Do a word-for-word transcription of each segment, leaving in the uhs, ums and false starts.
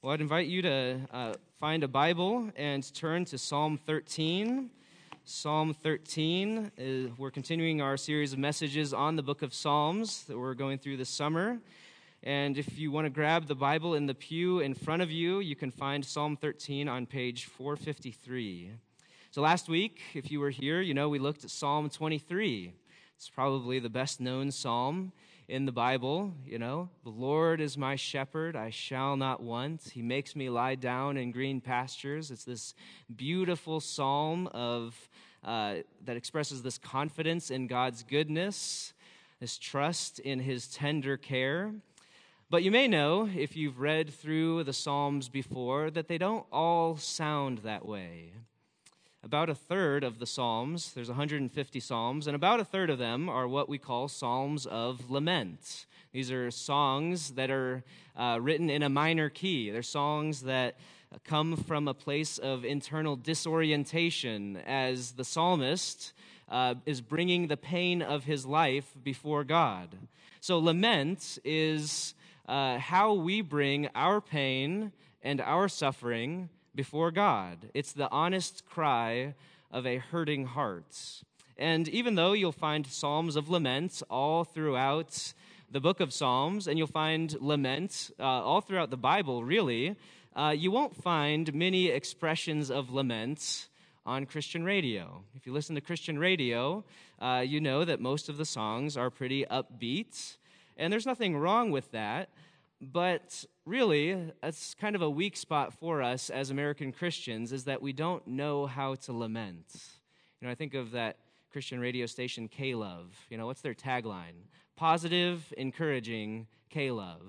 Well, I'd invite you to uh, find a Bible and turn to Psalm thirteen. Psalm thirteen, is, we're continuing our series of messages on the book of Psalms that we're going through this summer. And if you want to grab the Bible in the pew in front of you, you can find Psalm thirteen on page four fifty-three. So last week, if you were here, you know we looked at Psalm twenty-three. It's probably the best known psalm in the Bible. You know, the Lord is my shepherd, I shall not want. He makes me lie down in green pastures. It's this beautiful psalm of uh, that expresses this confidence in God's goodness, this trust in his tender care. But you may know, if you've read through the Psalms before, that they don't all sound that way. About a third of the Psalms, there's one hundred fifty Psalms, and about a third of them are what we call Psalms of Lament. These are songs that are uh, written in a minor key. They're songs that come from a place of internal disorientation as the psalmist uh, is bringing the pain of his life before God. So lament is uh, how we bring our pain and our suffering before God. It's the honest cry of a hurting heart. And even though you'll find psalms of lament all throughout the book of Psalms, and you'll find lament uh, all throughout the Bible, really, uh, you won't find many expressions of lament on Christian radio. If you listen to Christian radio, uh, you know that most of the songs are pretty upbeat, and there's nothing wrong with that. But really, it's kind of a weak spot for us as American Christians, is that we don't know how to lament. You know, I think of that Christian radio station, K-Love. You know, what's their tagline? Positive, encouraging, K-Love.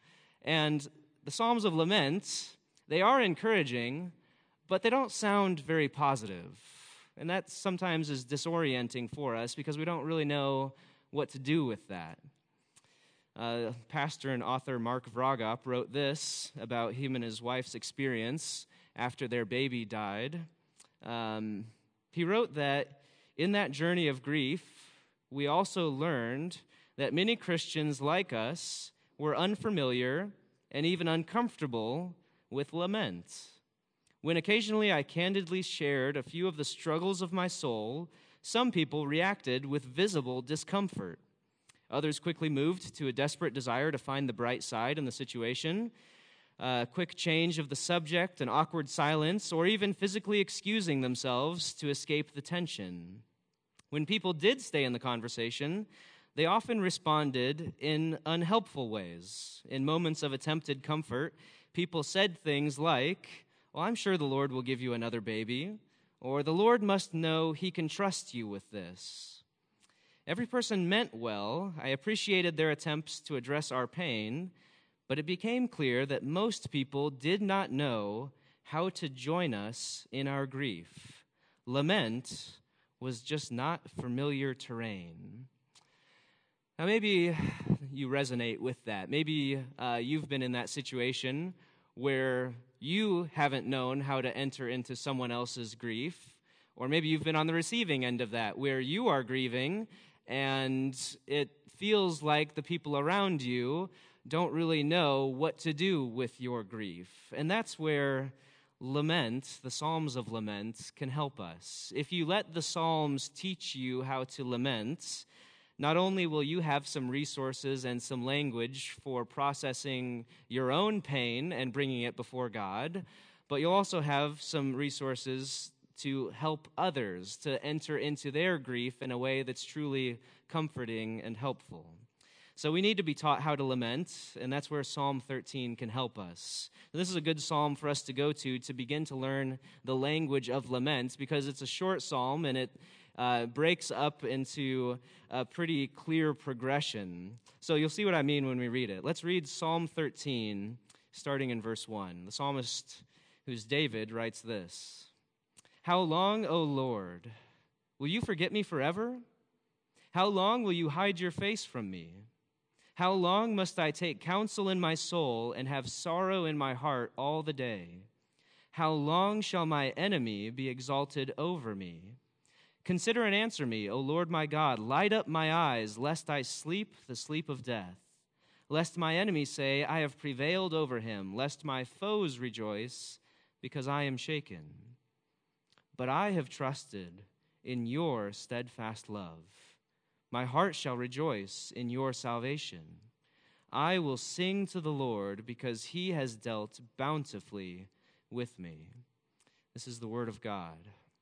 And the Psalms of Lament, they are encouraging, but they don't sound very positive. And that sometimes is disorienting for us because we don't really know what to do with that. Uh, pastor and author Mark Vragop wrote this about him and his wife's experience after their baby died. Um, he wrote that in that journey of grief, we also learned that many Christians like us were unfamiliar and even uncomfortable with lament. When occasionally I candidly shared a few of the struggles of my soul, some people reacted with visible discomfort. Others quickly moved to a desperate desire to find the bright side in the situation, a quick change of the subject, an awkward silence, or even physically excusing themselves to escape the tension. When people did stay in the conversation, they often responded in unhelpful ways. In moments of attempted comfort, people said things like, "Well, I'm sure the Lord will give you another baby," or "The Lord must know he can trust you with this." Every person meant well. I appreciated their attempts to address our pain, but it became clear that most people did not know how to join us in our grief. Lament was just not familiar terrain. Now, maybe you resonate with that. Maybe uh, you've been in that situation where you haven't known how to enter into someone else's grief, or maybe you've been on the receiving end of that, where you are grieving, and it feels like the people around you don't really know what to do with your grief. And that's where lament, the Psalms of Lament, can help us. If you let the Psalms teach you how to lament, not only will you have some resources and some language for processing your own pain and bringing it before God, but you'll also have some resources to help others to enter into their grief in a way that's truly comforting and helpful. So we need to be taught how to lament, and that's where Psalm thirteen can help us. And this is a good psalm for us to go to to begin to learn the language of lament, because it's a short psalm and it uh, breaks up into a pretty clear progression. So you'll see what I mean when we read it. Let's read Psalm thirteen, starting in verse one. The psalmist, who's David, writes this: "How long, O Lord, will you forget me forever? How long will you hide your face from me? How long must I take counsel in my soul and have sorrow in my heart all the day? How long shall my enemy be exalted over me? Consider and answer me, O Lord my God. Light up my eyes, lest I sleep the sleep of death. lest my enemies say, I have prevailed over him, lest my foes rejoice, because I am shaken. But I have trusted in your steadfast love. My heart shall rejoice in your salvation. I will sing to the Lord because he has dealt bountifully with me. This is the word of God.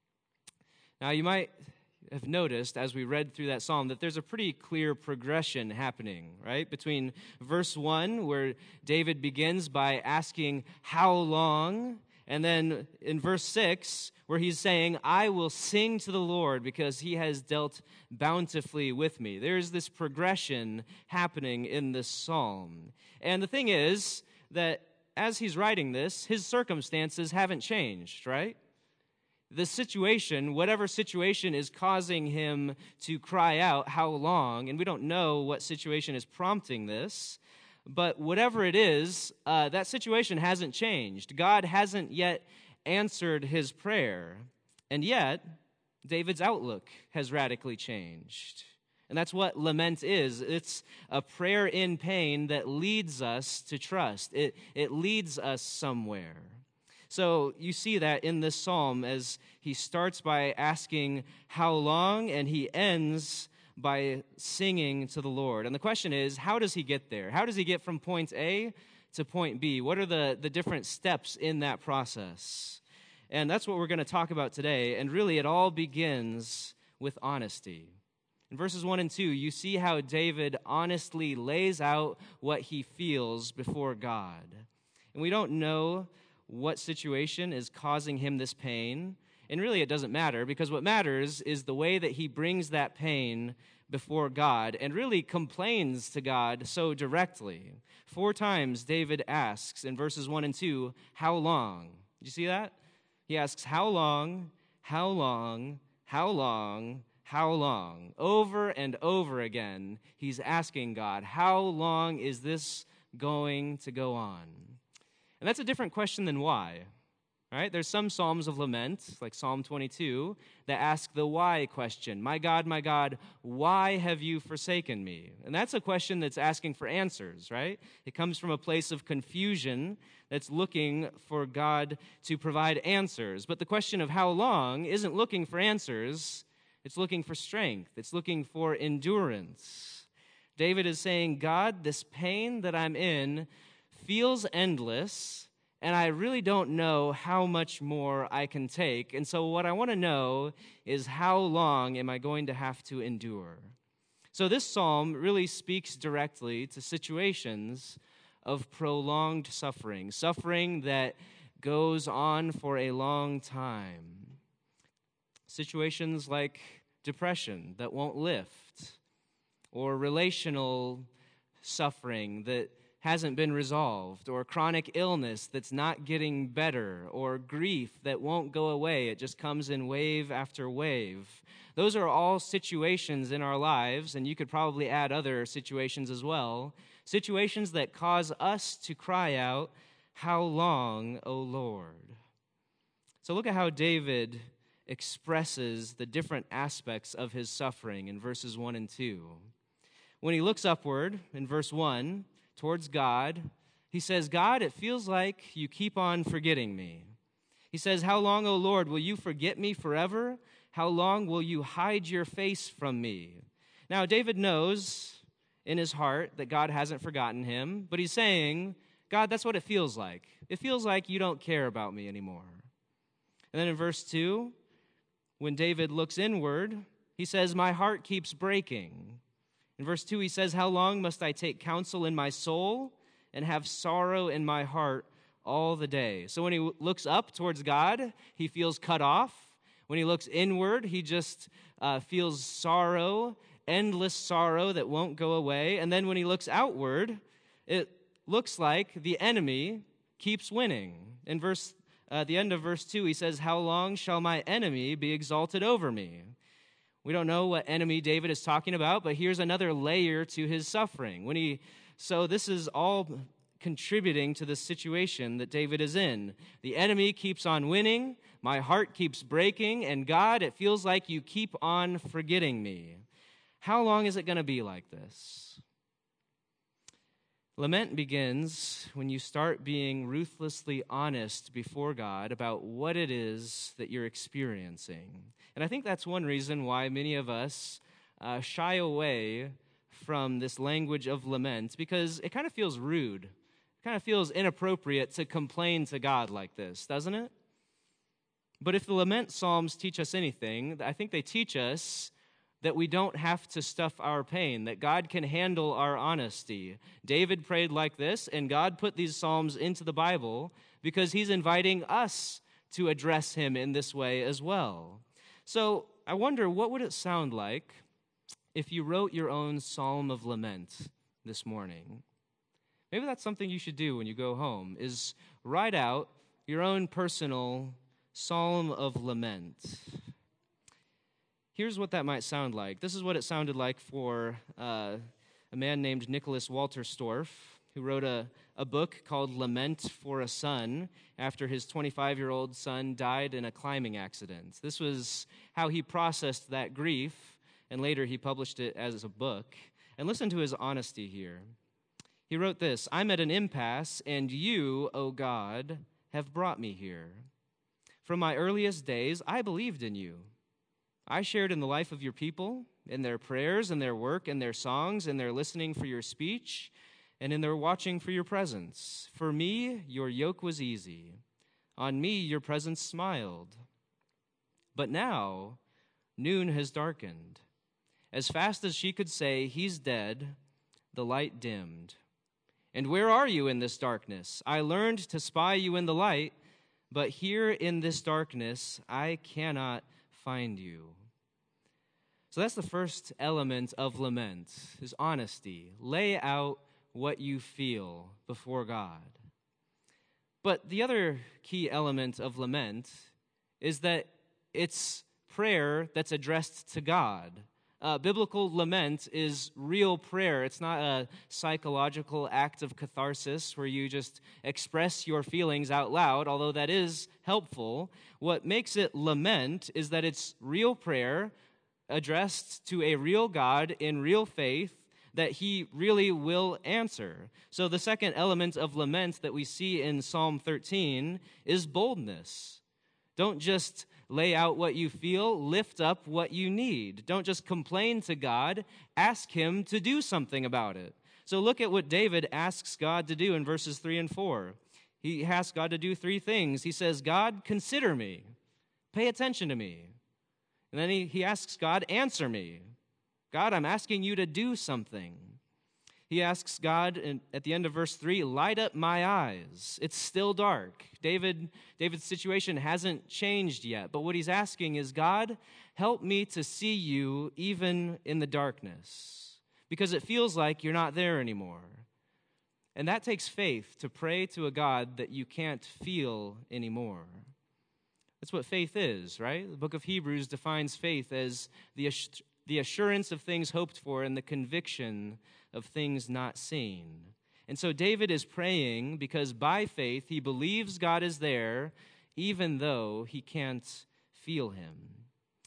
Now, you might have noticed as we read through that psalm that there's a pretty clear progression happening, right? Between verse one, where David begins by asking, how long? And then in verse six, where he's saying, I will sing to the Lord because he has dealt bountifully with me. There's this progression happening in this psalm. And the thing is that as he's writing this, his circumstances haven't changed, right? The situation, whatever situation is causing him to cry out, how long? And we don't know what situation is prompting this. But whatever it is, uh, that situation hasn't changed. God hasn't yet answered his prayer. And yet, David's outlook has radically changed. And that's what lament is. It's a prayer in pain that leads us to trust. It, it leads us somewhere. So you see that in this psalm as he starts by asking how long, and he ends by singing to the Lord. And the question is, how does he get there? How does he get from point A to point B? What are the, the different steps in that process? And that's what we're going to talk about today. And really, it all begins with honesty. In verses one and two, you see how David honestly lays out what he feels before God. And we don't know what situation is causing him this pain. And really, it doesn't matter, because what matters is the way that he brings that pain before God and really complains to God so directly. Four times David asks in verses one and two, how long? Did you see that? He asks, how long, how long, how long, how long? Over and over again, he's asking God, how long is this going to go on? And that's a different question than why. All right, there's some psalms of lament, like Psalm twenty-two, that ask the why question. My God, my God, why have you forsaken me? And that's a question that's asking for answers, right? It comes from a place of confusion that's looking for God to provide answers. But the question of how long isn't looking for answers. It's looking for strength. It's looking for endurance. David is saying, God, this pain that I'm in feels endless, and I really don't know how much more I can take. And so what I want to know is, how long am I going to have to endure? So this psalm really speaks directly to situations of prolonged suffering, suffering that goes on for a long time. Situations like depression that won't lift, or relational suffering that hasn't been resolved, or chronic illness that's not getting better, or grief that won't go away. It just comes in wave after wave. Those are all situations in our lives, and you could probably add other situations as well, situations that cause us to cry out, how long, O Lord? So look at how David expresses the different aspects of his suffering in verses one and two. When he looks upward in verse one, towards God, he says, God, it feels like you keep on forgetting me. He says, how long, O Lord, will you forget me forever? How long will you hide your face from me? Now, David knows in his heart that God hasn't forgotten him, but he's saying, God, that's what it feels like. It feels like you don't care about me anymore. And then in verse two, when David looks inward, he says, my heart keeps breaking. In verse two, he says, how long must I take counsel in my soul and have sorrow in my heart all the day? So when he looks up towards God, he feels cut off. When he looks inward, he just uh, feels sorrow, endless sorrow that won't go away. And then when he looks outward, it looks like the enemy keeps winning. In verse, uh, the end of verse two, he says, how long shall my enemy be exalted over me? We don't know what enemy David is talking about, but here's another layer to his suffering. When he, so this is all contributing to the situation that David is in. The enemy keeps on winning, my heart keeps breaking, and God, it feels like you keep on forgetting me. How long is it going to be like this? Lament begins when you start being ruthlessly honest before God about what it is that you're experiencing. And I think that's one reason why many of us uh, shy away from this language of lament, because it kind of feels rude. It kind of feels inappropriate to complain to God like this, doesn't it? But if the lament psalms teach us anything, I think they teach us that we don't have to stuff our pain, that God can handle our honesty. David prayed like this, and God put these psalms into the Bible because he's inviting us to address him in this way as well. So I wonder, what would it sound like if you wrote your own psalm of lament this morning? Maybe that's something you should do when you go home, is write out your own personal psalm of lament. Here's what that might sound like. This is what it sounded like for uh, a man named Nicholas Walterstorff, who wrote a, a book called Lament for a Son after his twenty-five-year-old son died in a climbing accident. This was how he processed that grief, and later he published it as a book. And listen to his honesty here. He wrote this: "I'm at an impasse, and you, O God, have brought me here. From my earliest days, I believed in you. I shared in the life of your people, in their prayers, in their work, in their songs, in their listening for your speech, and in their watching for your presence. For me, your yoke was easy. On me, your presence smiled. But now, noon has darkened. As fast as she could say, 'He's dead,' the light dimmed. And where are you in this darkness? I learned to spy you in the light, but here in this darkness, I cannot find you." So that's the first element of lament, is honesty. Lay out what you feel before God. But the other key element of lament is that it's prayer that's addressed to God. Uh, biblical lament is real prayer. It's not a psychological act of catharsis where you just express your feelings out loud, although that is helpful. What makes it lament is that it's real prayer addressed to a real God in real faith that he really will answer. So the second element of lament that we see in Psalm thirteen is boldness. Don't just lay out what you feel, lift up what you need. Don't just complain to God, ask him to do something about it. So look at what David asks God to do in verses three and four. He asks God to do three things. He says, "God, consider me. Pay attention to me." And then he, he asks God, "Answer me. God, I'm asking you to do something." He asks God in, at the end of verse three, "Light up my eyes. It's still dark." David, David's situation hasn't changed yet, but what he's asking is, "God, help me to see you even in the darkness, because it feels like you're not there anymore." And that takes faith, to pray to a God that you can't feel anymore. That's what faith is, right? The book of Hebrews defines faith as the the assurance of things hoped for and the conviction of things not seen. And so David is praying because by faith he believes God is there even though he can't feel him.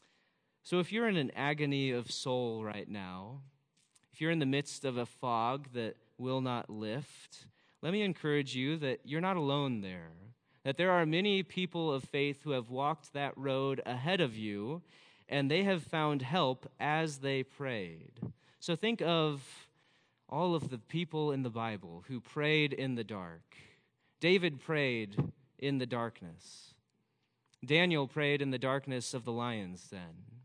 So if you're in an agony of soul right now, if you're in the midst of a fog that will not lift, let me encourage you that you're not alone there, that there are many people of faith who have walked that road ahead of you, and they have found help as they prayed. So think of all of the people in the Bible who prayed in the dark. David prayed in the darkness. Daniel prayed in the darkness of the lion's den.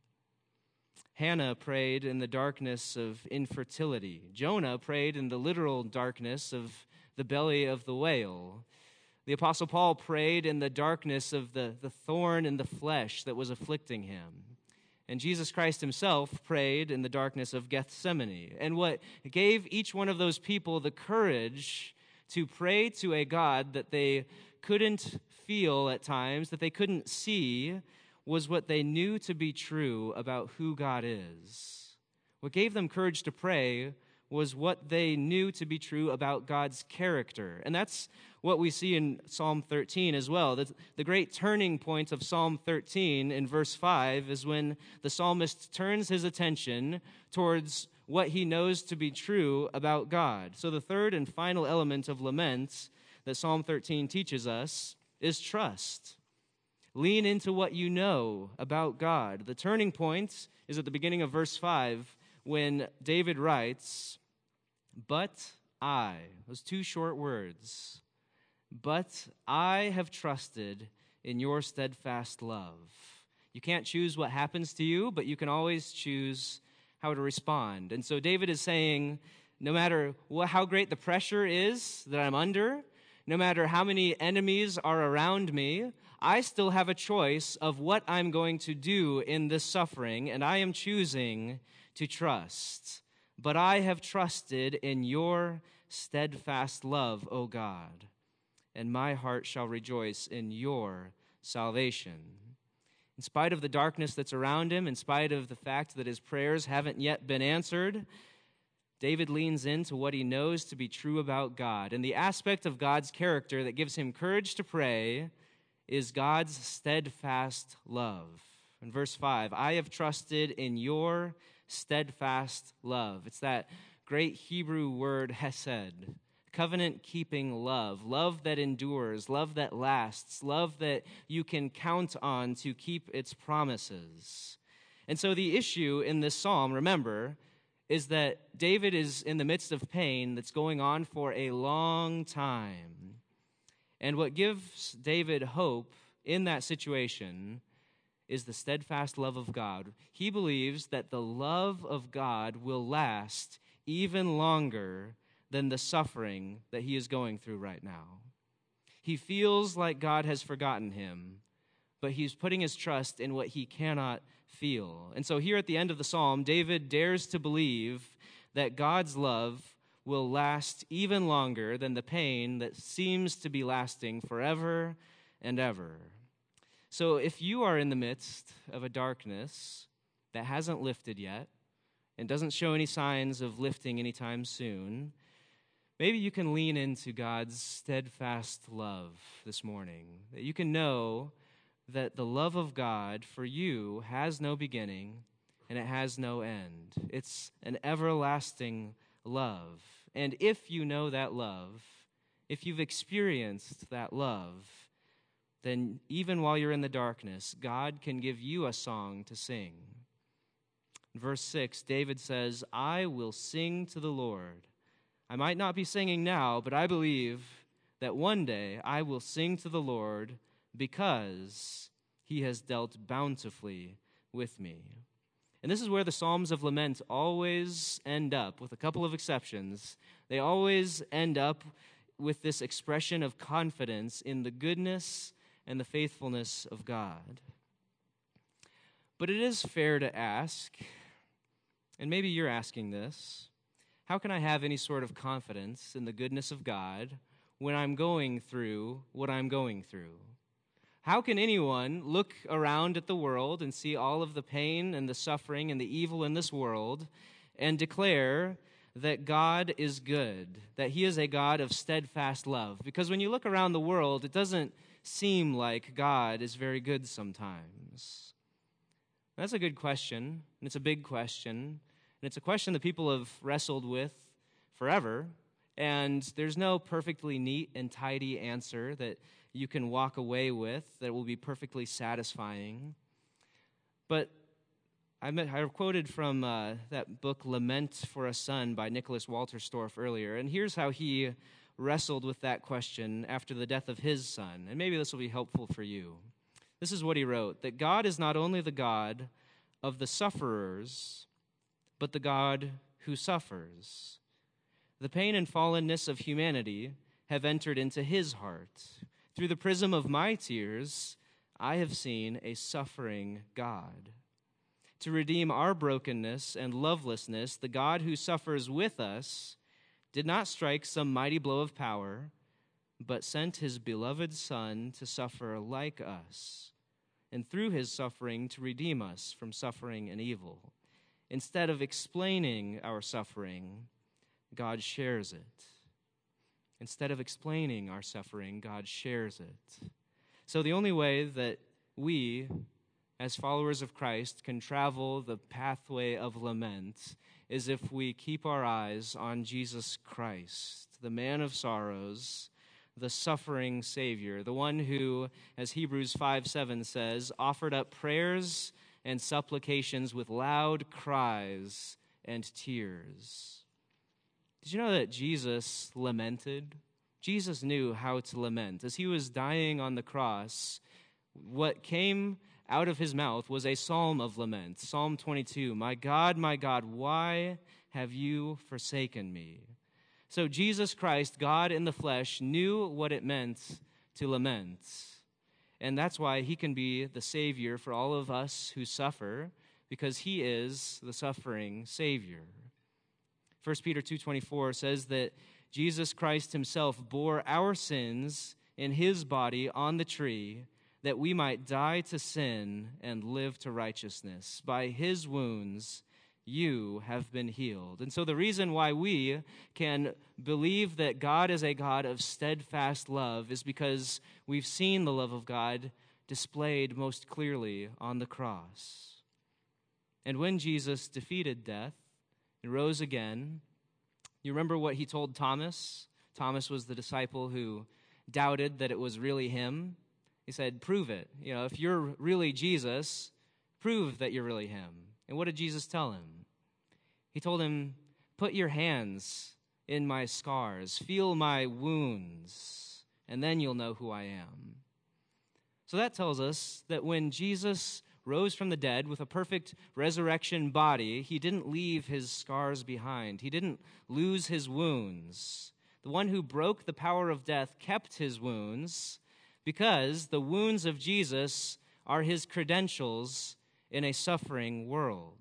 Hannah prayed in the darkness of infertility. Jonah prayed in the literal darkness of the belly of the whale. The Apostle Paul prayed in the darkness of the, the thorn in the flesh that was afflicting him. And Jesus Christ himself prayed in the darkness of Gethsemane. And what gave each one of those people the courage to pray to a God that they couldn't feel at times, that they couldn't see, was what they knew to be true about who God is. What gave them courage to pray was what they knew to be true about God's character. And that's what we see in Psalm thirteen as well. The, the great turning point of Psalm thirteen in verse five is when the psalmist turns his attention towards what he knows to be true about God. So the third and final element of lament that Psalm thirteen teaches us is trust. Lean into what you know about God. The turning point is at the beginning of verse five when David writes, "But I," those two short words, "but I have trusted in your steadfast love." You can't choose what happens to you, but you can always choose how to respond. And so David is saying, no matter what, how great the pressure is that I'm under, no matter how many enemies are around me, I still have a choice of what I'm going to do in this suffering, and I am choosing to trust. But I have trusted in your steadfast love, O God, and my heart shall rejoice in your salvation. In spite of the darkness that's around him, in spite of the fact that his prayers haven't yet been answered, David leans into what he knows to be true about God. And the aspect of God's character that gives him courage to pray is God's steadfast love. In verse five, I have trusted in your steadfast love. It's that great Hebrew word hesed, covenant-keeping love, love that endures, love that lasts, love that you can count on to keep its promises. And so the issue in this psalm, remember, is that David is in the midst of pain that's going on for a long time. And what gives David hope in that situation is the steadfast love of God. He believes that the love of God will last even longer than the suffering that he is going through right now. He feels like God has forgotten him, but he's putting his trust in what he cannot feel. And so here at the end of the psalm, David dares to believe that God's love will last even longer than the pain that seems to be lasting forever and ever. So if you are in the midst of a darkness that hasn't lifted yet and doesn't show any signs of lifting anytime soon, maybe you can lean into God's steadfast love this morning, that you can know that the love of God for you has no beginning and it has no end. It's an everlasting love. And if you know that love, if you've experienced that love, then even while you're in the darkness, God can give you a song to sing. In verse six, David says, I will sing to the Lord. I might not be singing now, but I believe that one day I will sing to the Lord because he has dealt bountifully with me. And this is where the Psalms of Lament always end up, with a couple of exceptions. They always end up with this expression of confidence in the goodness and the faithfulness of God. But it is fair to ask, and maybe you're asking this, how can I have any sort of confidence in the goodness of God when I'm going through what I'm going through? How can anyone look around at the world and see all of the pain and the suffering and the evil in this world and declare that God is good, that he is a God of steadfast love? Because when you look around the world, it doesn't seem like God is very good sometimes. That's a good question, and it's a big question, and it's a question that people have wrestled with forever, and there's no perfectly neat and tidy answer that you can walk away with that will be perfectly satisfying. But I, met, I quoted from uh, that book, Lament for a Son, by Nicholas Walterstorff earlier, and here's how he wrestled with that question after the death of his son, and maybe this will be helpful for you. This is what he wrote, that God is not only the God of the sufferers, but the God who suffers. The pain and fallenness of humanity have entered into his heart. Through the prism of my tears, I have seen a suffering God. To redeem our brokenness and lovelessness, the God who suffers with us did not strike some mighty blow of power, but sent his beloved Son to suffer like us, and through his suffering to redeem us from suffering and evil. Instead of explaining our suffering, God shares it. Instead of explaining our suffering, God shares it. So the only way that we, as followers of Christ, can travel the pathway of lament is if we keep our eyes on Jesus Christ, the man of sorrows, the suffering Savior, the one who, as Hebrews five seven says, offered up prayers and supplications with loud cries and tears. Did you know that Jesus lamented? Jesus knew how to lament. As he was dying on the cross, what came out of his mouth was a psalm of lament. Psalm twenty-two, "My God, my God, why have you forsaken me?" So Jesus Christ, God in the flesh, knew what it meant to lament. And that's why he can be the Savior for all of us who suffer, because he is the suffering Savior. First Peter two twenty-four says that Jesus Christ himself bore our sins in his body on the tree, that we might die to sin and live to righteousness. By his wounds you have been healed. And so the reason why we can believe that God is a God of steadfast love is because we've seen the love of God displayed most clearly on the cross. And when Jesus defeated death and rose again, you remember what he told Thomas? Thomas was the disciple who doubted that it was really him. He said, prove it. You know, if you're really Jesus, prove that you're really him. And what did Jesus tell him? He told him, put your hands in my scars, feel my wounds, and then you'll know who I am. So that tells us that when Jesus rose from the dead with a perfect resurrection body, he didn't leave his scars behind. He didn't lose his wounds. The one who broke the power of death kept his wounds, because the wounds of Jesus are his credentials in a suffering world.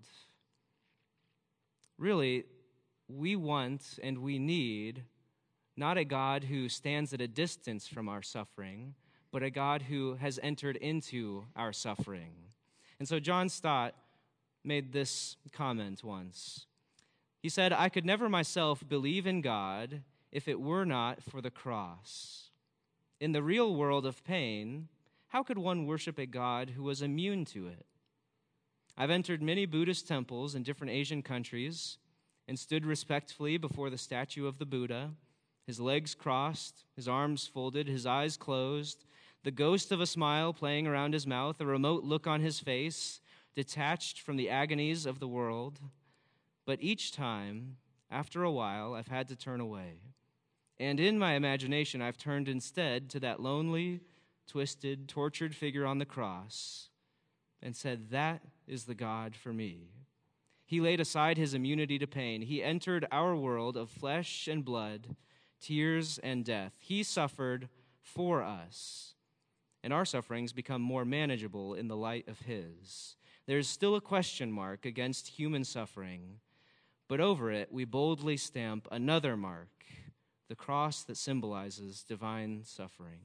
Really, we want and we need not a God who stands at a distance from our suffering, but a God who has entered into our suffering. And so John Stott made this comment once. He said, "I could never myself believe in God if it were not for the cross. In the real world of pain, how could one worship a God who was immune to it? I've entered many Buddhist temples in different Asian countries and stood respectfully before the statue of the Buddha, his legs crossed, his arms folded, his eyes closed, the ghost of a smile playing around his mouth, a remote look on his face, detached from the agonies of the world. But each time, after a while, I've had to turn away. And in my imagination, I've turned instead to that lonely, twisted, tortured figure on the cross and said, that is the God for me. He laid aside his immunity to pain. He entered our world of flesh and blood, tears and death. He suffered for us, and our sufferings become more manageable in the light of his. There's still a question mark against human suffering, but over it we boldly stamp another mark, the cross that symbolizes divine suffering.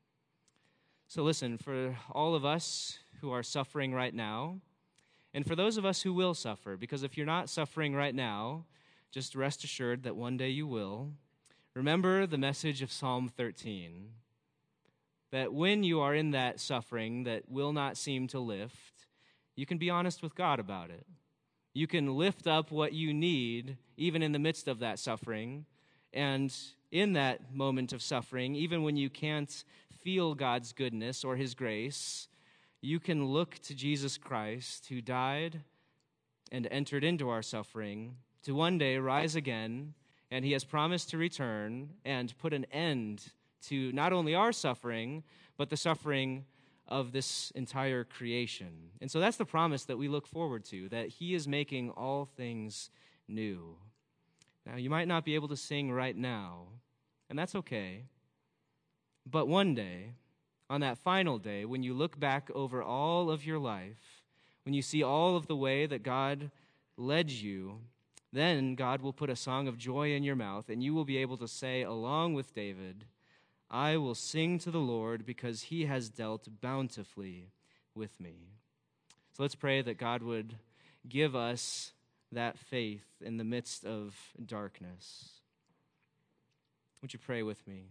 So listen, for all of us who are suffering right now, and for those of us who will suffer, because if you're not suffering right now, just rest assured that one day you will, remember the message of Psalm thirteen, that when you are in that suffering that will not seem to lift, you can be honest with God about it. You can lift up what you need, even in the midst of that suffering. And in that moment of suffering, even when you can't feel God's goodness or his grace, you can look to Jesus Christ, who died and entered into our suffering, to one day rise again, and he has promised to return and put an end to not only our suffering, but the suffering of this entire creation. And so that's the promise that we look forward to, that he is making all things new. Now, you might not be able to sing right now, and that's okay. But one day, on that final day, when you look back over all of your life, when you see all of the way that God led you, then God will put a song of joy in your mouth, and you will be able to say, along with David, I will sing to the Lord because he has dealt bountifully with me. So let's pray that God would give us that faith in the midst of darkness. Would you pray with me?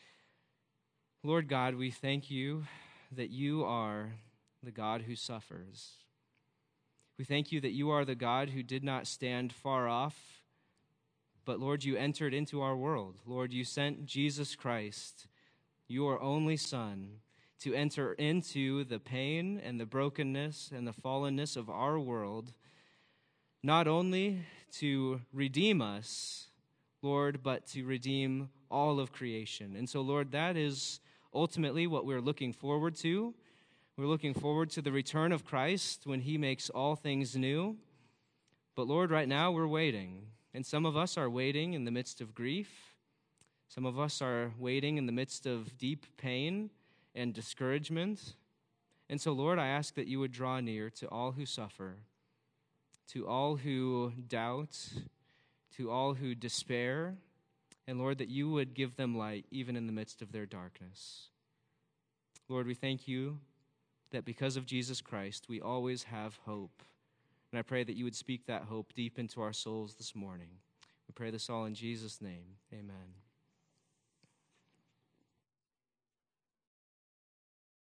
Lord God, we thank you that you are the God who suffers. We thank you that you are the God who did not stand far off, but Lord, you entered into our world. Lord, you sent Jesus Christ, your only Son, to enter into the pain and the brokenness and the fallenness of our world, not only to redeem us, Lord, but to redeem all of creation. And so, Lord, that is ultimately what we're looking forward to. We're looking forward to the return of Christ when he makes all things new. But Lord, right now we're waiting. And some of us are waiting in the midst of grief. Some of us are waiting in the midst of deep pain and discouragement. And so, Lord, I ask that you would draw near to all who suffer, to all who doubt, to all who despair, and Lord, that you would give them light even in the midst of their darkness. Lord, we thank you that because of Jesus Christ, we always have hope. And I pray that you would speak that hope deep into our souls this morning. We pray this all in Jesus' name. Amen.